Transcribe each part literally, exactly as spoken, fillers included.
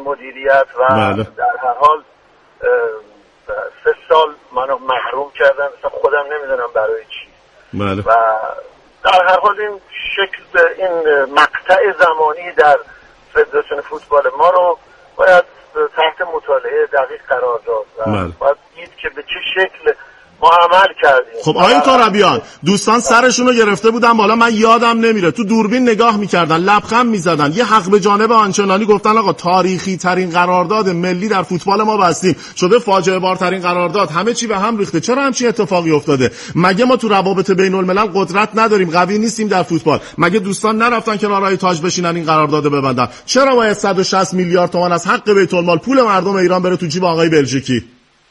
مدیریت و بله. در هر حال سه سال منو محروم کردن، مثلا خودم نمیدونم برای چی. بله. و در هر حال این شکل این مقطع زمانی در فدراسیون فوتبال ما رو باید تحت مطالعه دقیق قرار داد و بله. باید دید که به چه شکل ما عمل کردیم. خب آقای ترابیان، دوستان سرشون رو گرفته بودن بالا، من یادم نمیره، تو دوربین نگاه میکردن، لبخند میزدن، یه حق به جانب آنچنانی گفتن آقا تاریخی ترین قرارداد ملی در فوتبال ما بستیم، شده فاجعه بارترین قرارداد، همه چی به هم ریخته. چرا همچین اتفاقی افتاده؟ مگه ما تو روابط بین الملل قدرت نداریم؟ قوی نیستیم در فوتبال؟ مگه دوستان نرفتن کنارهای تاج بشینن این قرارداد ببندن؟ چرا باید صد و شصت میلیارد تومان از حق بیت المال پول مردم ایران بره تو جیب آقای بلژیکی؟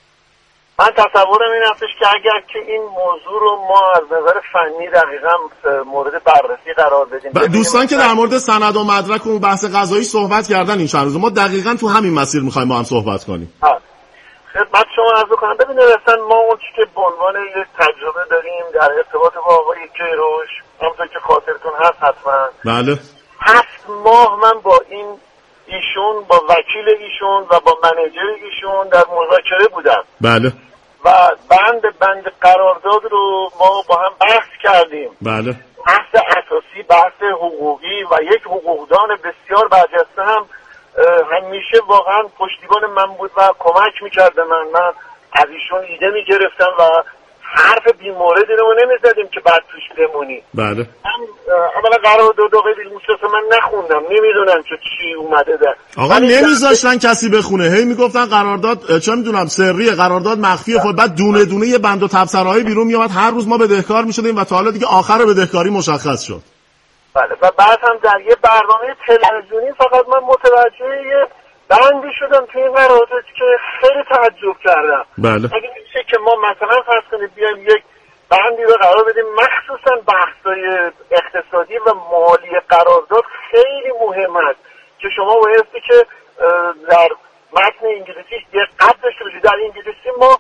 من تصورم این هستش که اگر که این موضوع رو ما از نظر فنی دقیقاً مورد بررسی قرار بدیم، دوستان که در مورد سند و مدرک و بحث قضایی صحبت کردن این چند روز، ما دقیقاً تو همین مسیر می‌خوایم با هم صحبت کنیم. خدمت شما عرض کنم، ببینید اصلا ما اون چیزی که به عنوان یک تجربه داریم در ارتباط با آقای کیروش، همونطور که خاطرتون هست حتما، بله، هفت ماه من با این ایشون، با وکیل ایشون و با منیجر ایشون در مذاکره بودم. بله. و بند بند قرارداد رو ما با هم بحث کردیم. بله. بحث اساسی، بحث حقوقی و یک حقوقدان بسیار برجسته هم همیشه واقعا پشتیبان من بود و کمک میکرد من. من از ایشون ایده میگرفتم و حرف بی‌موردی رو نمیزدیم که بعد توش بمونی. بله. من اولا قرارداد آقای بیلموسوس من نخوندم، نمیدونم که چی اومده در. آقا نمیذاشتن کسی بخونه، هی میگفتن قرارداد چه میدونم سریه، قرارداد مخفیه، خود بعد دونه دونه یه بند و تبصره‌های بیرون میومد، هر روز ما بدهکار میشدیم و تا حالا دیگه آخر بدهکاری مشخص شد. بله. و بعد هم در یه برنامه تلویزیونی فقط من متوجه یه بندی شدم توی این قرارداد که خیلی تعجب کردم. بله. اگه میشه که ما مثلا فرض کنید بیایم یک بندی رو قرار بدیم مخصوصا بحث‌های اقتصادی و مالی قرارداد خیلی مهم است که شما بایستی که در متن انگلیسی دقت داشته باشید. در انگلیسی ما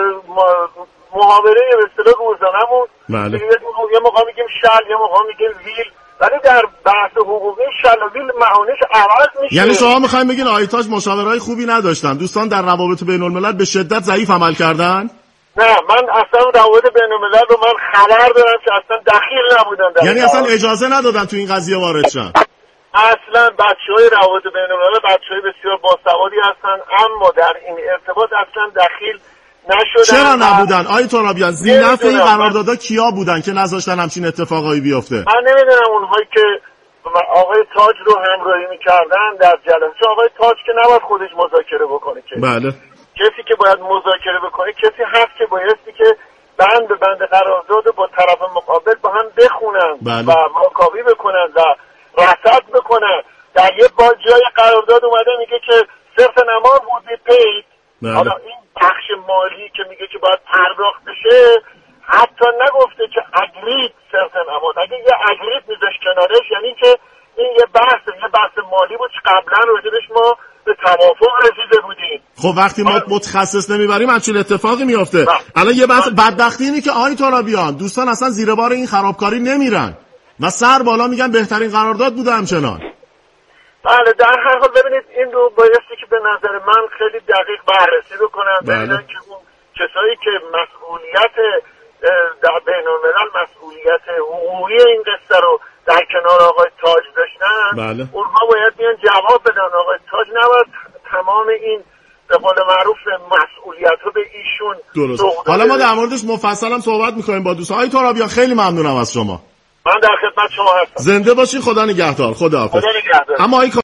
محاوره به اصطلاح روزانه‌مون بله. یه موقع میگیم شل، یه موقع میگیم ویل، ولی در بحث حقوقی شل و ویل معانیش عوض میشه. یعنی شما میخواین بگین آیتاج مشاورهای خوبی نداشتن، دوستان در روابط بین الملل به شدت ضعیف عمل کردن؟ نه، من اصلا روابط بین الملل رو من خبر دارم که اصلا دخیل نبودن در یعنی اصلا اجازه ندادن تو این قضیه وارد شن؟ اصلا بچهای روابط بین الملل بچهای بسیار باسوادی هستن، اما در این ارتباط اصلا دخیل نشدن. چرا نبودن آی ترابیان؟ زینف این قراردادها کیا بودن که نذاشتن همچین اتفاقایی بیفته؟ من نمیدونم. اونهایی که آقای تاج رو همراهی میکردن در جلسه، آقای تاج که نباید خودش مذاکره بکنه که. بله. کسی که باید مذاکره بکنه کسی هست که بایستی که بند به بند قرارداد با طرف مقابل با هم بخونن. بله. و ماکاوی بکنن و رصد بکنن. در یه با جای قرارداد اومده میگه که صرف نماد بود بی پید. بله. حالا این بخش مالی که میگه که باید پرداخت بشه حتی نگفته که اگریت صرف نماد. اگه یه اگریت میذاش کنارش یعنی که این یه بحث یه بحث مالی بود که قبلا راجبش ما به توافق رسیده بودیم. خب وقتی ما متخصص نمیبریم همچین اتفاقی میفته. الان یه بحث بدبختی اینه که آقای ترابیان دوستان اصلا زیر بار این خرابکاری نمیرن و سر بالا میگن بهترین قرارداد بوده همچنان. بله. در هر حال ببینید این رو بایستی که به نظر من خیلی دقیق بررسی بکنن. ببینن که اون کسایی که مسئولیت در بین الملل مسئولیت حقوقی این قصه رو در کنار آقای تاج داشتن، بله. اونها باید بیان جواب بدن. آقای تاج نباید تمام این به قول معروف مسئولیت رو به ایشون. درست. حالا ما در موردش مفصل هم صحبت میکنیم با دوستان. آقای ترابیان خیلی ممنونم از شما. من در خدمت شما هستم. زنده باشین. خدا نگهدار. خدا حافظ. خدا نگهدار. اما